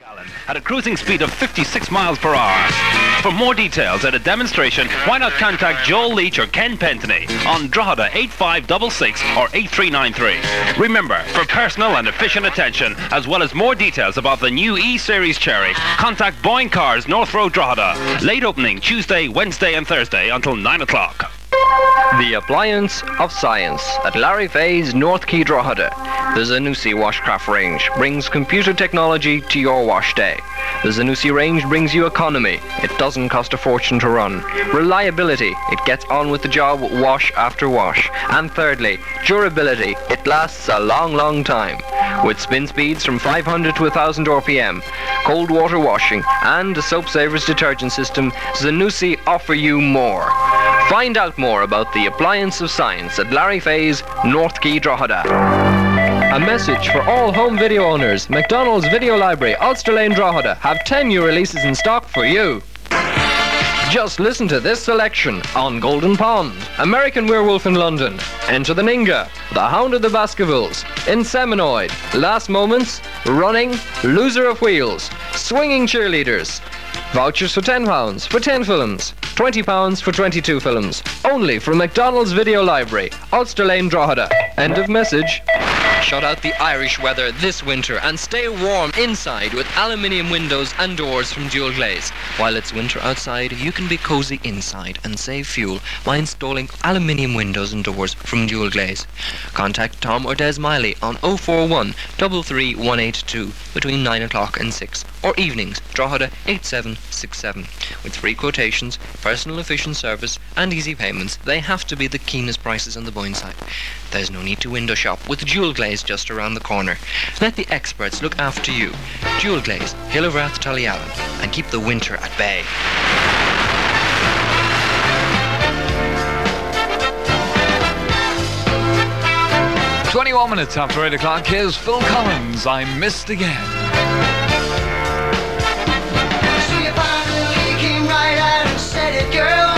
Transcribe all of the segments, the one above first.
at a cruising speed of 56 miles per hour. For more details and a demonstration, why not contact Joel Leach or Ken Pentony on Drogheda 8566 or 8393. Remember, for personal and efficient attention, as well as more details about the new E-Series Cherry, contact Boyne Cars, North Road, Drogheda. Late opening Tuesday, Wednesday and Thursday until 9 o'clock. The Appliance of Science at Larry Fay's North Quay, Drogheda. The Zanussi Washcraft range brings computer technology to your wash day. The Zanussi range brings you economy. It doesn't cost a fortune to run. Reliability. It gets on with the job wash after wash. And thirdly, durability. It lasts a long, long time. With spin speeds from 500 to 1000 RPM, cold water washing, and a Soap Savers detergent system, Zanussi offer you more. Find out more about the Appliance of Science at Larry Fay's North Quay, Drogheda. A message for all home video owners. McDonald's Video Library, Ulster Lane, Drogheda have 10 new releases in stock for you. Just listen to this selection on Golden Pond, American Werewolf in London, Enter the Ninga, The Hound of the Baskervilles, Inseminoid, Last Moments, Running, Loser of Wheels, Swinging Cheerleaders. Vouchers for £10 for 10 films, £20 for 22 films. Only from McDonald's Video Library, Ulster Lane, Drogheda. End of message. Shut out the Irish weather this winter and stay warm inside with aluminium windows and doors from Dual Glaze. While it's winter outside, you can be cozy inside and save fuel by installing aluminium windows and doors from Dual Glaze. Contact Tom or Des Miley on 041 33182 between 9 o'clock and 6, or evenings, Drogheda 8767. With free quotations, personal efficient service and easy payments, they have to be the keenest prices on the Boyne side. There's no need to window shop with Dual Glaze just around the corner. Let the experts look after you. Dual Glaze, Hill of Rath, Tullyallen, and keep the winter at bay. "21 minutes after 8 o'clock, here's Phil Collins, I Missed Again." So you finally came right out and said it, girl.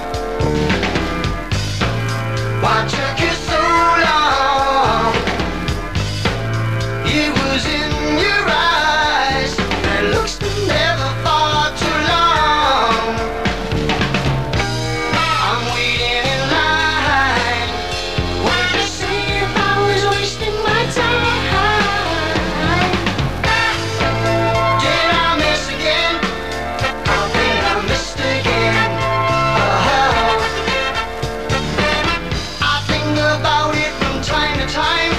Why took you so long? It was in your eyes, that looks never far too long. I'm waiting in line. Would you say if I was wasting my time? Did I miss again? I think I missed again. I think about it from time to time.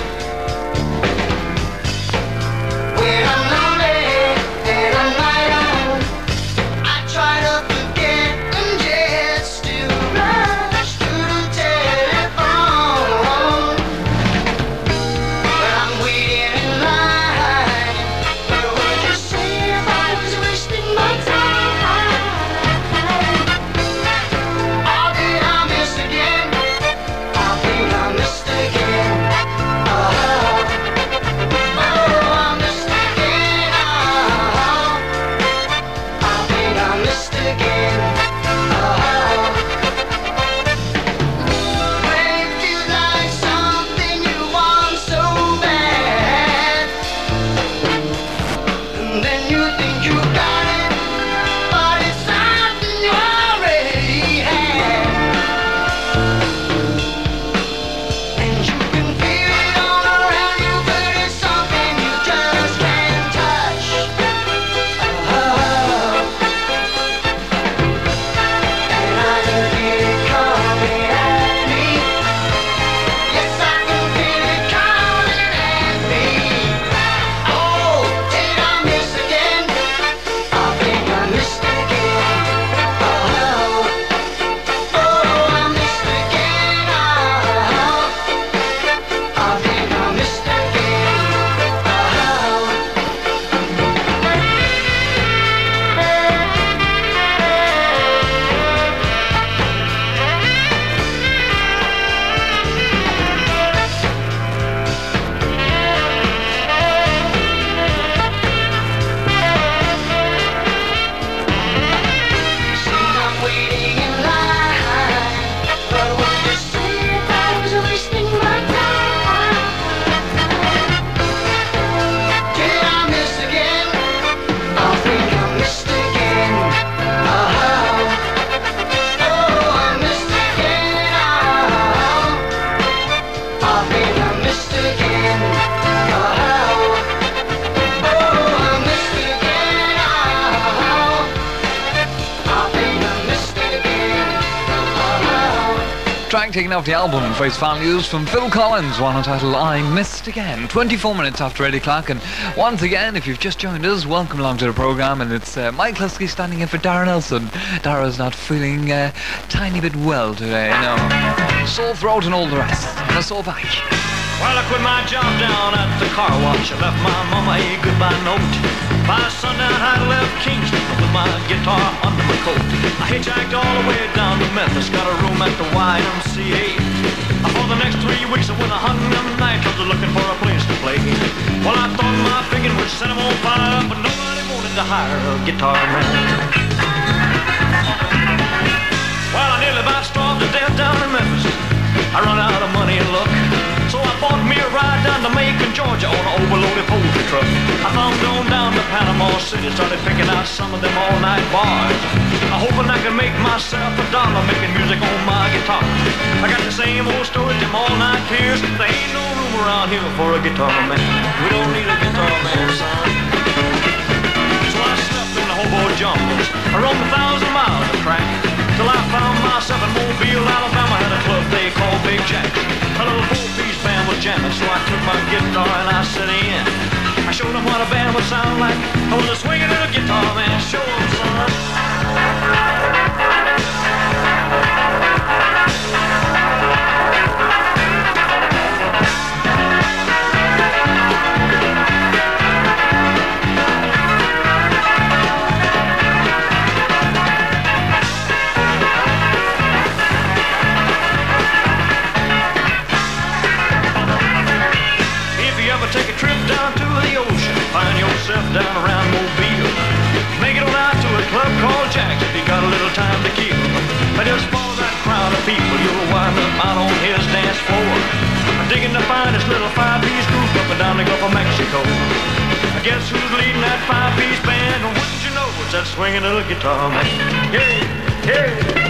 When I'm lonely and I'm my own, I try to forget and yet still rush to the telephone. But I'm waiting in line. But would you say if I was wasting my time? Oh, did I miss again? I think I missed again. I missed again. I think I missed again. When it feels like something you want so bad, and then you think you got it, but it's something you already had. And you can feel it all around you, but it's something you just can't touch. And I can feel it coming at me. Yes, I can feel it coming at me. Oh, did I miss again? taken off the album Face Values from Phil Collins, one entitled I Missed Again. 24 minutes after 8 o'clock, and once again, if you've just joined us, welcome along to the programme, and it's Mike Lusky standing in for Darren Nelson. Dara's not feeling tiny bit well today, no. Sore throat and all the rest. And a sore back. Well, I quit my job down at the car wash. I left my mama a goodbye note. By sundown, I left Kingston with my guitar under my coat. I hitchhiked all the way down to Memphis, got a room at the YMCA. For the next 3 weeks, I went a hunting them nightclubs looking for a place to play. Well, I thought my picking would set them on fire, but nobody wanted to hire a guitar man. Well, I nearly about starved to death down in Memphis. I run out of money and luck, so I bought me a ride down to Macon, Georgia on an overloaded poultry truck. I thumbed on down to Panama City, started picking out some of them all-night bars. I hoping I could make myself $1 making music on my guitar. I got the same old story, them all-night peers. There ain't no room around here for a guitar man. We don't need a guitar man, son. So I slept in the hobo jungles. I roamed 1,000 miles of track till I found myself in Mobile, Alabama, had a club they called Big Jack's. A little four-piece band was jamming, so I took my guitar and I set in. I showed them what a band would sound like. I was a swinging little guitar man. Show them, son. Take a trip down to the ocean, find yourself down around Mobile. Make it on out to a club called Jack's if you got a little time to kill. But just follow that crowd of people, you'll wind up out on his dance floor. Digging the finest little five-piece group up and down the Gulf of Mexico. I guess who's leading that five-piece band? Wouldn't you know it's that swinging little guitar man? Hey, hey.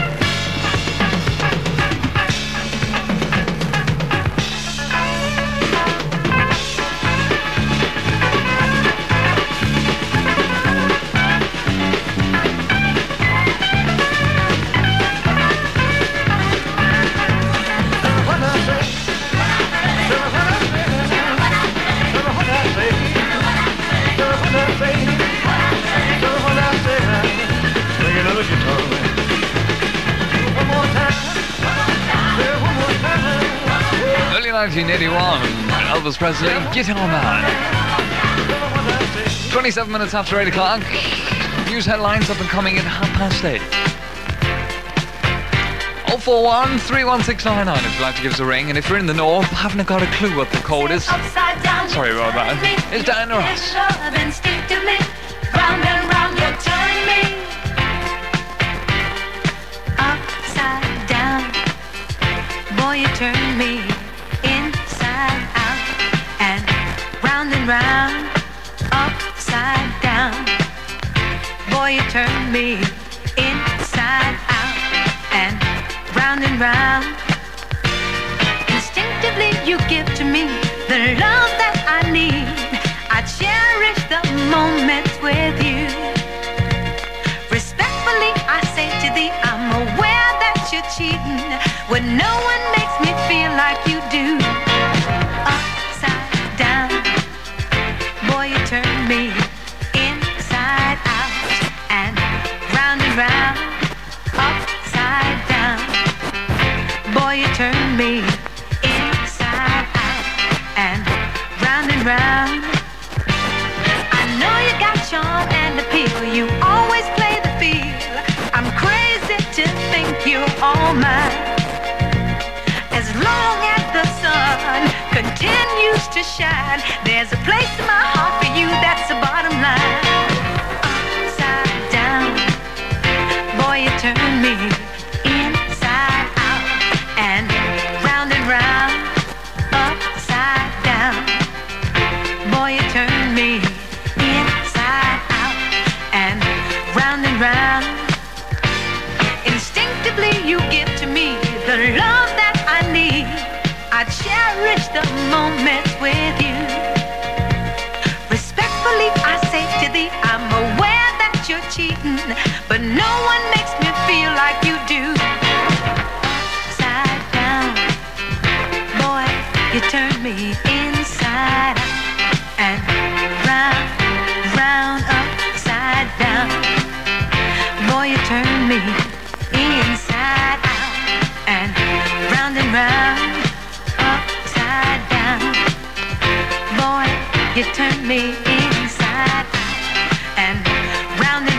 Early 1981, Elvis Presley, Guitar Man. 27 minutes after 8 o'clock. News headlines up and coming at 8:30. 041 31699 if you'd like to give us a ring, and if you're in the north, haven't got a clue what the code is, sorry about that, it's Diana Ross. Round and round you turn me upside down. Boy, you turn me inside out and round upside down. Boy, you turn me inside out and round. Instinctively you give to me the love that I need. I cherish the moments with you. Respectfully I say to thee, I'm aware that you're cheating when no one makes me feel like you do. Upside down, boy, you turn me inside out and round, upside down. Boy, you turn me inside out and round. I know you got charm and appeal, you always play the field. I'm crazy to think you're all mine. As long as the sun continues to shine, there's a place in my heart for you, that's the bottom line. Upside down, boy, you turn me inside out and round, upside down. Boy, you turn me inside out and round. Instinctively you give to me the love that I need. I cherish the moments with you. Respectfully I say to thee, I'm aware that you're cheating, but no one makes me feel like you do. Upside down,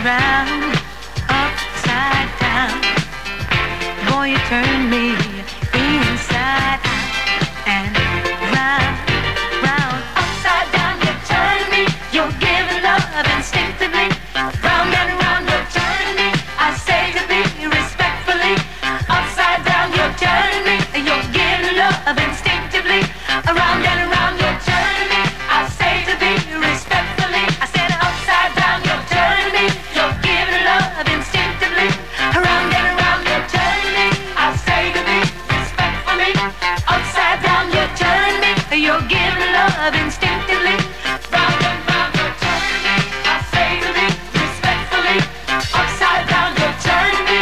round, upside down. Boy, you turn me inside out and round, round, upside down. You turn me, you're giving love instinctively. Round and round, you're turning me. I say to be respectfully. Upside down, you're turning me. You're giving love instinctively. Around and around, you're turning me. I say to be respectfully. I said upside down, you're turning me. You're giving love instinctively. Around and around, you're turning me. I say to be respectfully. Upside down, you're turning me. You're giving love instinctively. Round and round, you're turning me. I say to be respectfully. Upside down, you're turning me.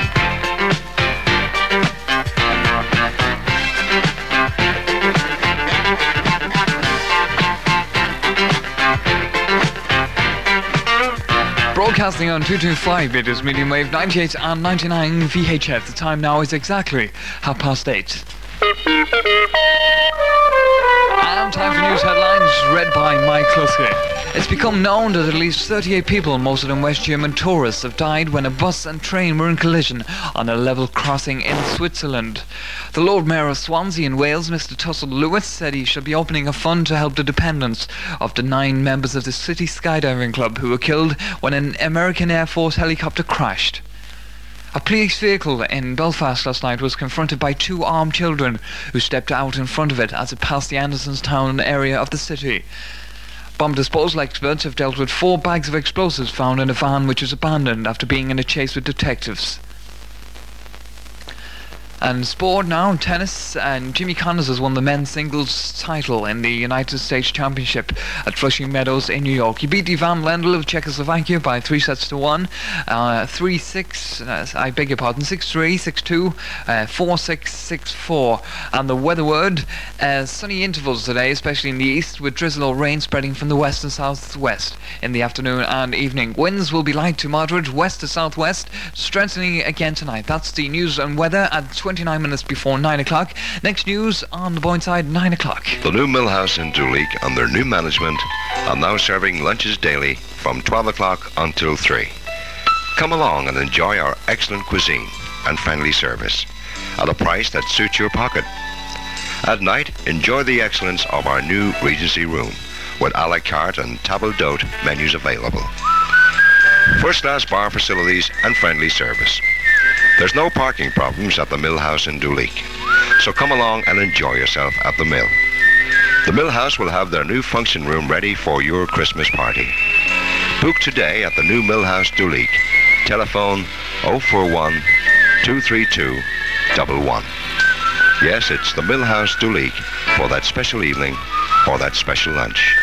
Broadcasting on 225 meters medium wave 98 and 99 VHF. The time now is exactly 8:30. And time for news headlines read by Mike Kluske. It's become known that at least 38 people, most of them West German tourists, have died when a bus and train were in collision on a level crossing in Switzerland. The Lord Mayor of Swansea in Wales, Mr. Tussell Lewis, said he shall be opening a fund to help the dependents of the 9 members of the City Skydiving Club who were killed when an American Air Force helicopter crashed. A police vehicle in Belfast last night was confronted by 2 armed children who stepped out in front of it as it passed the Andersonstown area of the city. Bomb disposal experts have dealt with 4 bags of explosives found in a van which was abandoned after being in a chase with detectives. And sport now, tennis, and Jimmy Connors has won the men's singles title in the United States Championship at Flushing Meadows in New York. He beat Ivan Lendl of Czechoslovakia by 3-1, 3-6, 6-3, 6-2, 4-6, 6-4. And the weather word, sunny intervals today, especially in the east, with drizzle or rain spreading from the west and southwest in the afternoon and evening. Winds will be light to moderate, west to southwest, strengthening again tonight. That's the news and weather at 29 minutes before 9 o'clock. Next news on the Boyneside, 9 o'clock. The new Mill House in Duleek, under new management, are now serving lunches daily from 12 o'clock until 3. Come along and enjoy our excellent cuisine and friendly service at a price that suits your pocket. At night, enjoy the excellence of our new Regency room with a la carte and table d'hôte menus available. First-class bar facilities and friendly service. There's no parking problems at the Mill House in Duleek, so come along and enjoy yourself at the Mill. The Mill House will have their new function room ready for your Christmas party. Book today at the new Mill House Duleek. Telephone 041 232 11. Yes, it's the Mill House Duleek for that special evening or that special lunch.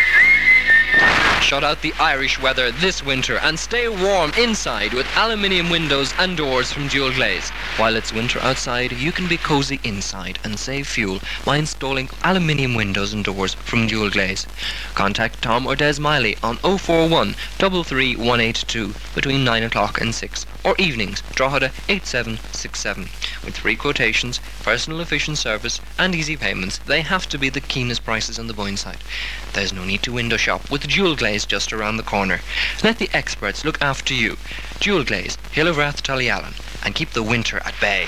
Shut out the Irish weather this winter and stay warm inside with aluminium windows and doors from Dual Glaze. While it's winter outside, you can be cozy inside and save fuel by installing aluminium windows and doors from Dual Glaze. Contact Tom or Des Miley on 041 33182 between 9 o'clock and 6, or evenings, Drogheda 8767. With free quotations, personal efficient service and easy payments, they have to be the keenest prices on the Boyneside. There's no need to window shop with Dual Glaze just around the corner. Let the experts look after you. Dual Glaze, Hill of Rath, Tullyallen, and keep the winter at bay.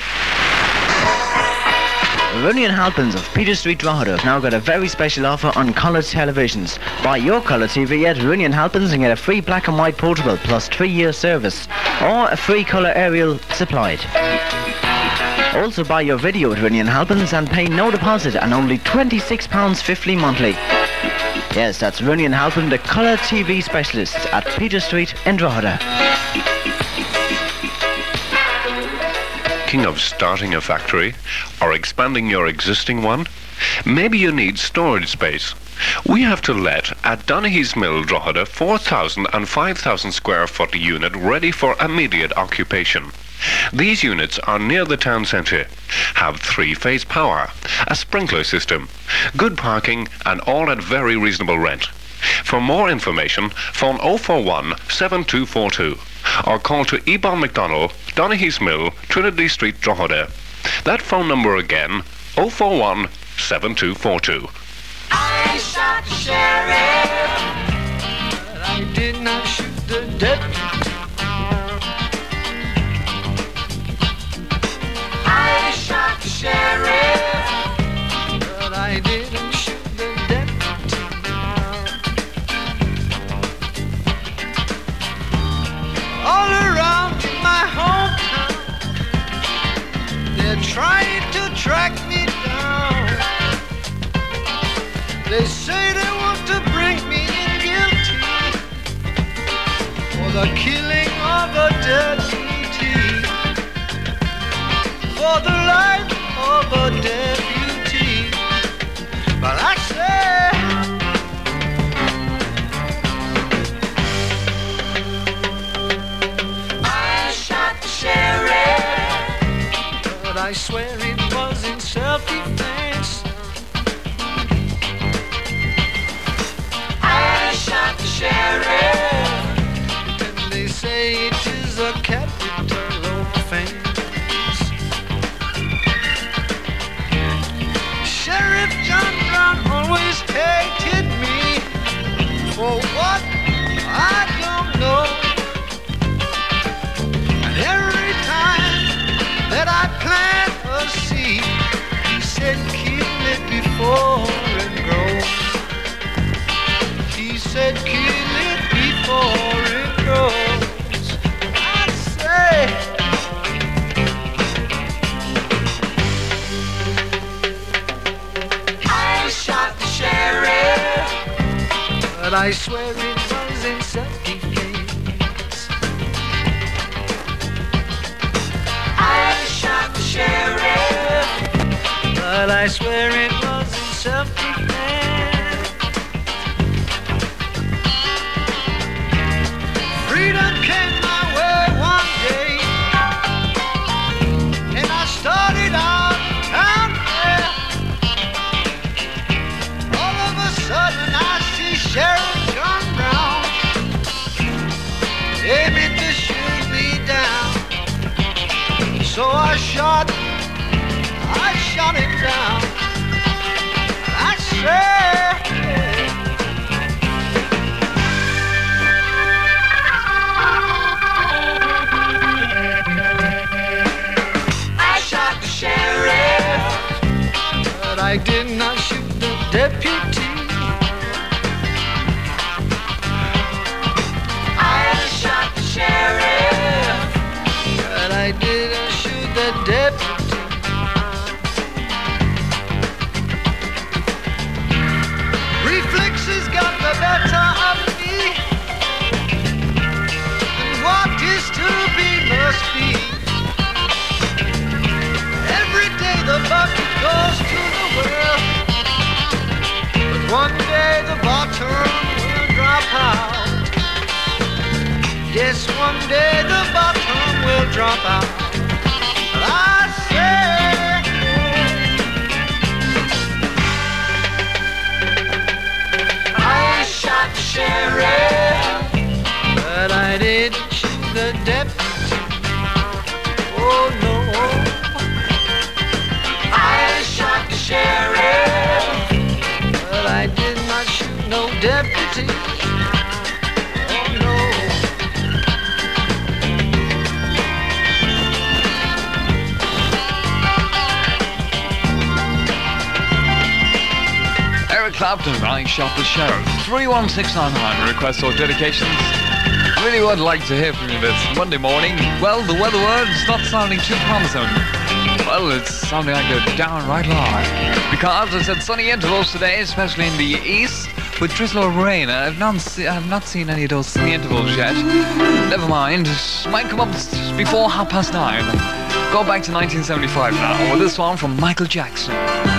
Rooney & Halpins of Peter Street, Drogheda have now got a very special offer on colour televisions. Buy your colour TV at Rooney & Halpins and get a free black and white portable plus 3-year service, or a free colour aerial supplied. Also buy your video at Rooney & Halpins and pay no deposit and only £26.50 monthly. Yes, that's Rooney & Halpin, the colour TV specialists at Peter Street in Drogheda. Thinking of starting a factory or expanding your existing one? Maybe you need storage space. We have to let at Donaghy's Mill, Drogheda, 4,000 and 5,000 square foot unit ready for immediate occupation. These units are near the town centre, have 3-phase power, a sprinkler system, good parking and all at very reasonable rent. For more information, phone 041 7242 or call to Ebon McDonald, Donaghy's Mill, Trinity Street, Drogheda. That phone number again, 041 7242. I shot the sheriff, but I did not shoot the the deputy. I shot the sheriff, but I didn't shoot the deputy. All around my hometown, they're trying to track me down. They say they want to bring me in guilty for the killing of a deputy, for the life of a deputy. But I say, I shot the sheriff, but I swear it was in self-defense. I shot the sheriff, and they say it is a capital offense. Sheriff John Brown always hated me for what I don't know. And every time that I plant a seed, he said kill it before it grows. He said kill it before it grows. I say, I shot the sheriff, but I swear it was in self-defense. I shot the sheriff, but I swear it was in self-defense. Freedom came my way one day, and I started out down there. All of a sudden I see Sheriff John Brown aiming to shoot me down. So I shot him down. I said, I shot the sheriff, but I did not shoot the deputy. I shot the sheriff, but I didn't shoot the deputy. Reflexes got the better of me, and what is to be must be. Every day the bucket goes to the well, but one day the bottom will drop out. Yes, one day the bottom will drop out. But I say, I shot the sheriff, but I didn't shoot the deputy. Oh no, I shot the sheriff, but I did not shoot no deputy. Oh no. Eric Clapton, I shot the sheriff. 31699 requests or dedications. Really would like to hear from you this Monday morning. Well, the weather word's not sounding too promising. Well, it's sounding like a downright lie. Because I said sunny intervals today, especially in the east, with drizzle or rain. I have not seen any of those sunny intervals yet. Never mind, it might come up before 9:30. Go back to 1975 now with this one from Michael Jackson.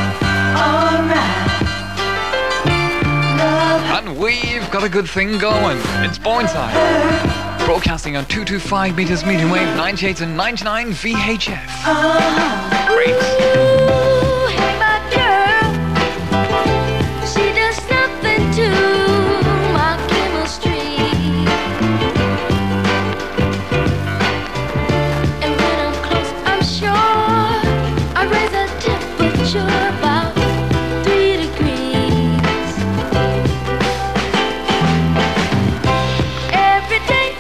And we've got a good thing going. It's Boyne time. Broadcasting on 225 meters medium wave, 98 and 99 VHF. Great. Ooh, hey, my girl, she does something to my chemistry. And when I'm close, I'm sure I raise the temperature about 3 degrees. Every day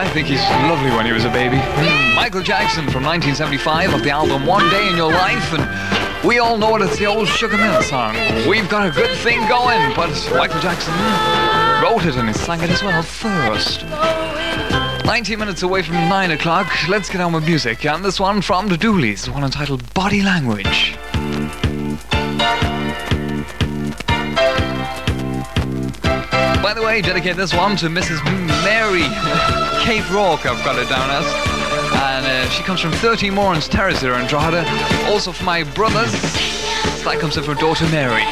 think he's lovely when he was a baby. Michael Jackson from 1975 off the album One Day in Your Life, and we all know it, it's the old Sugar Mill song. We've got a good thing going, but Michael Jackson wrote it and he sang it as well first. 19 minutes away from 9 o'clock, let's get on with music, and this one from the Dooleys, one entitled Body Language. By the way, dedicate this one to Mrs. Mary Kate Rourke, I've got it down as. And she comes from 13 Morans Terrace here in Drogheda. Also for my brothers, that comes in for daughter Mary.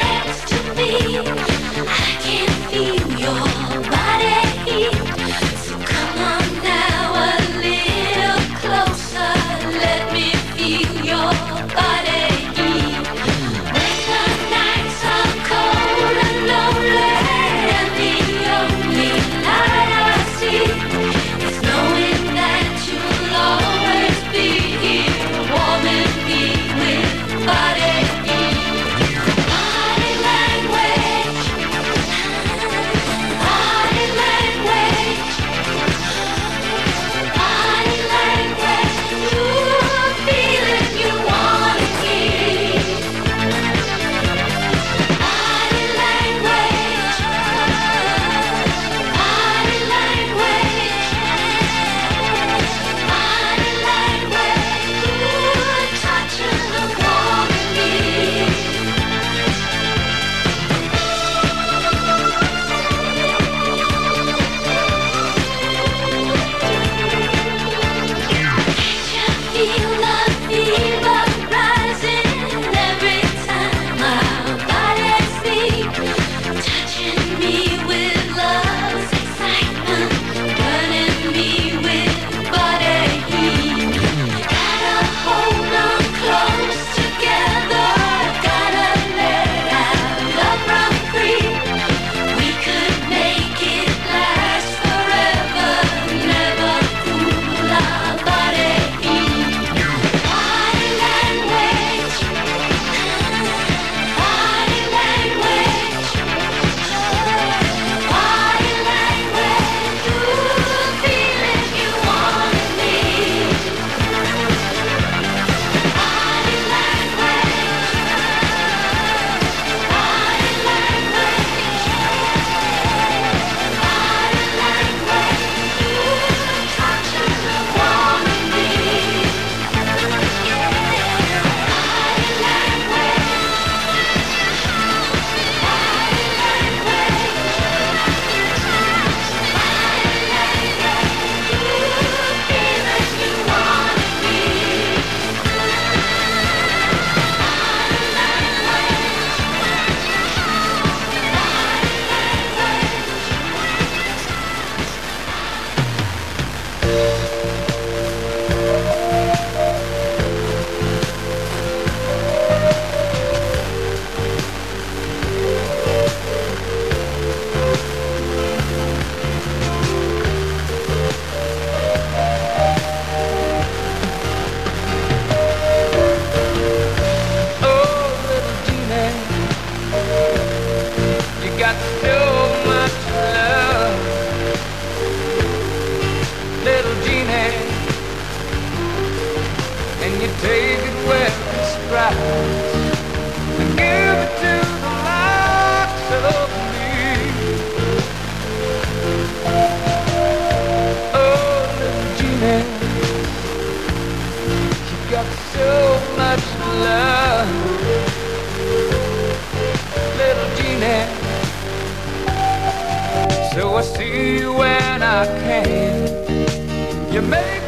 So I see you when I can. You make